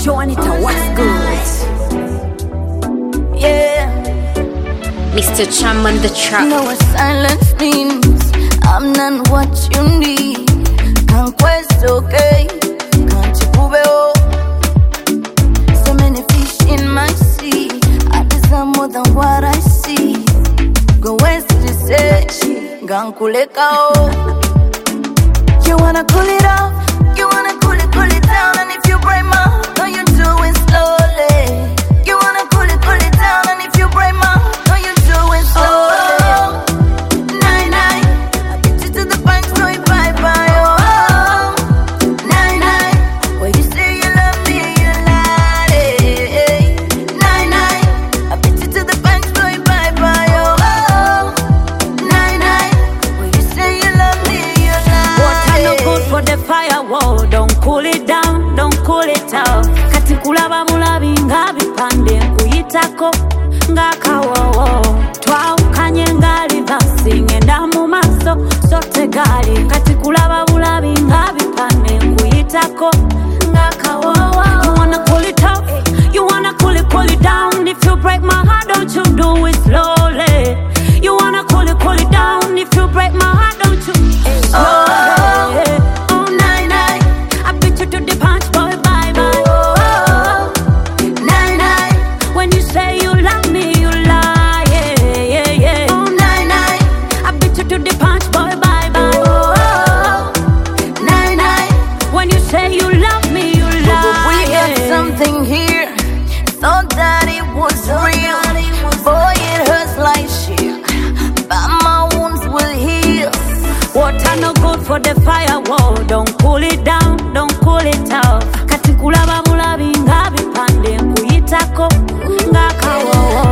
Joanita, what's good? Yeah. Mr. Cham on the track. You know what silence means. I'm not what you need. Conquest, okay. Can't you prove it all? So many fish in my sea. I deserve more than what I see. Go west to say, Gankuleka. You wanna cool it off? You wanna cool it down? And if you break my heart, no, you do it slowly. You wanna cool it down? And if you break my heart, no, you do it slowly. Oh, nine, nine. I beat you to the punch, no, you bye-bye. Oh, nine, nine. When you say you love me, you lie. Nine, nine. I beat you to the punch, no, you bye-bye. Oh, nine, nine. When you say you love me, you lie. Water no good for the firewall. Don't cool it down, don't cool it out. Kati kulaba mulabi nga bipande nkuyitako nga kawowo. Twawukanye nga livasi ngenda mu maaso so tegali. Kati kulaba mulabi nga bipande nkuyitako nga kawowo. You wanna cool it off, you wanna cool it down. If you break my heart, don't you do it slowly. You wanna cool it down. If you break my heart, don't you slowly. Oh, nine, nine. I beat you to the punch, boy, bye-bye. Oh, Nine, nine. when you say you love me, you lie. Yeah, yeah, yeah. Oh, nine, nine. I beat you to the punch, boy, bye-bye. Oh, nine, nine. When you say you love me, you lie. We got something here. Thought that it was real. Boy, it hurts like shit. But my wounds will heal. Water no good for the firewall. Don't cool it down, don't cool it out. Kati kulaba mulabi nga bipande nkuyitako nga kawowo.